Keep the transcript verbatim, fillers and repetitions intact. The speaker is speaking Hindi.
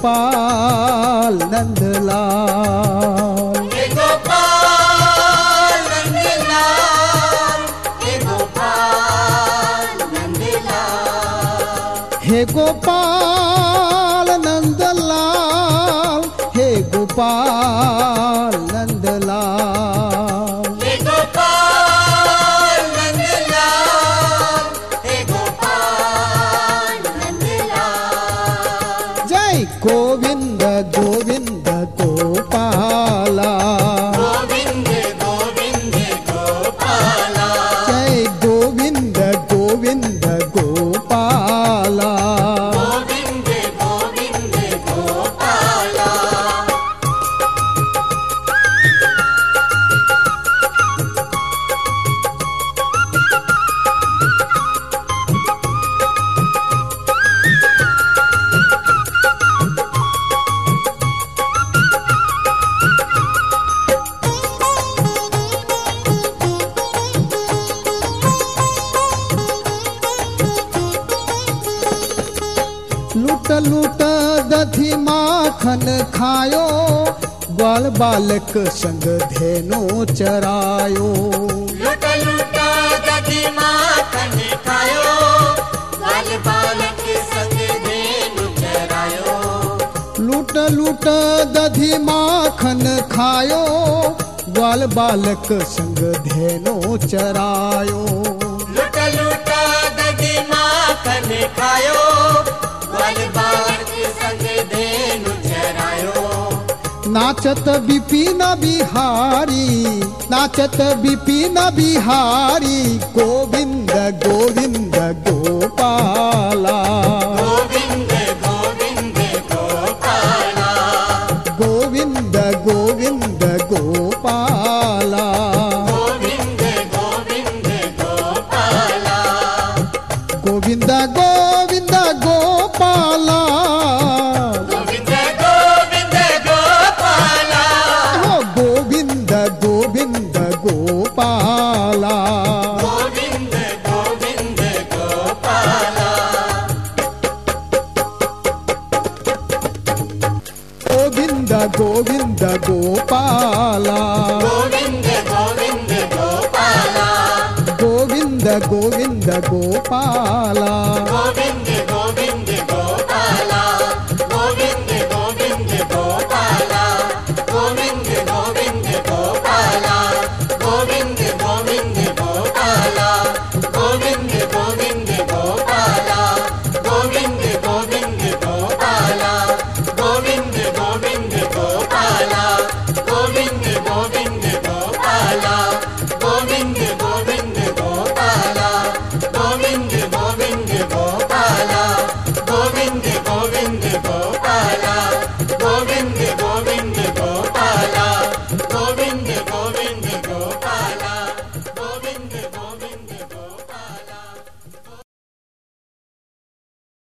गोपाल नंदलाल। हे गोपाल नंदलाल, हे गोपाल नंदलाल। हे गोपाल नंदलाल, हे गोपाल नंदलाल। हे गोपाल नंदलाल, हे गोपाल नंदलाल। जय गोविंद गोविंद गोपाला, गोविंद गोविंद गोपाला, जय गोविंद गोविंद गोपाला। गोविंद गोविंद गोपाला। लूट लूट दधी माखन खायो, ग्वाल बालक संग धेनु चरायो। लूट लूट दधी माखन खायो, ग्वाल बालक संग धेनु चरायो। लूट लूट दधी माखन खायो, ग्वाल बालक संग धेनु चरायो। लूट लूट दधी माखन खायो, ग्वाल बालक संग धेनु चरायो। नाचत बिपिन बिहारी, नाचत बिपिन बिहारी, गोविंद गोविंद गोपाला। गोविंद गोविंद गोपाला, गोविंद गोविंद गोपाला। गोविंद गोविंद गोपाला। गोविंद गोविंद गोपाला, गोविंद गोविंद गोपाला, हो गोविंद गोविंद गोपाला। गोविंद गोविंद गोपाला। गोविंद गोविंद गोपाला, गोविंद गोविंद गोपाला, गोविंद गोविंद